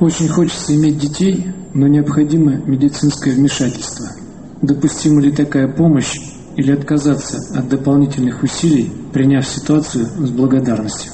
Очень хочется иметь детей, но необходимо медицинское вмешательство. Допустима ли такая помощь или отказаться от дополнительных усилий, приняв ситуацию с благодарностью?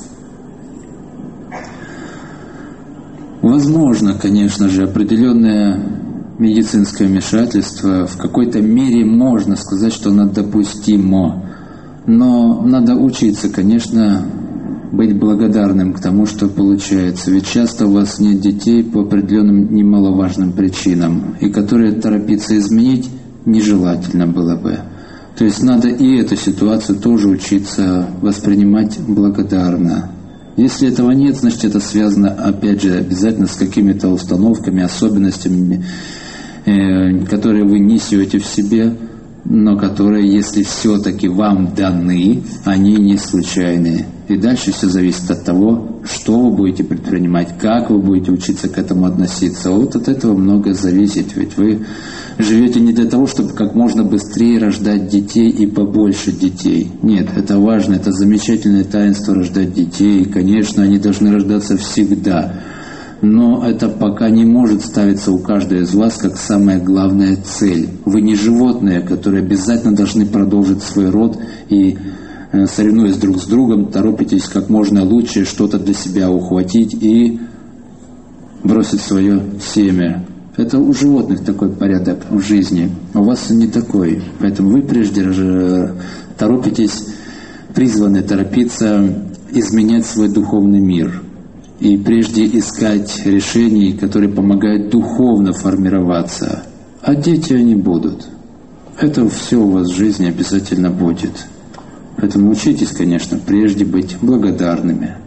Возможно, конечно же, определенное медицинское вмешательство в какой-то мере можно сказать, что оно допустимо. Но надо учиться, конечно, быть благодарным к тому, что получается. Ведь часто у вас нет детей по определенным немаловажным причинам, и которые торопиться изменить нежелательно было бы. То есть надо и эту ситуацию тоже учиться воспринимать благодарно. Если этого нет, значит это связано, опять же, обязательно с какими-то установками, особенностями, которые вы несете в себе, но которые, если все-таки вам даны, они не случайные. И дальше все зависит от того, что вы будете предпринимать, как вы будете учиться к этому относиться. Вот от этого многое зависит. Ведь вы живете не для того, чтобы как можно быстрее рождать детей и побольше детей. Нет, это важно, это замечательное таинство рождать детей. И, конечно, они должны рождаться всегда. Но это пока не может ставиться у каждого из вас как самая главная цель. Вы не животные, которые обязательно должны продолжить свой род и, соревнуясь друг с другом, торопитесь как можно лучше что-то для себя ухватить и бросить свое семя. Это у животных такой порядок в жизни, у вас не такой. Поэтому вы прежде торопитесь, призваны торопиться изменять свой духовный мир. И прежде искать решений, которые помогают духовно формироваться. А дети они будут. Это все у вас в жизни обязательно будет. Поэтому учитесь, конечно, прежде быть благодарными.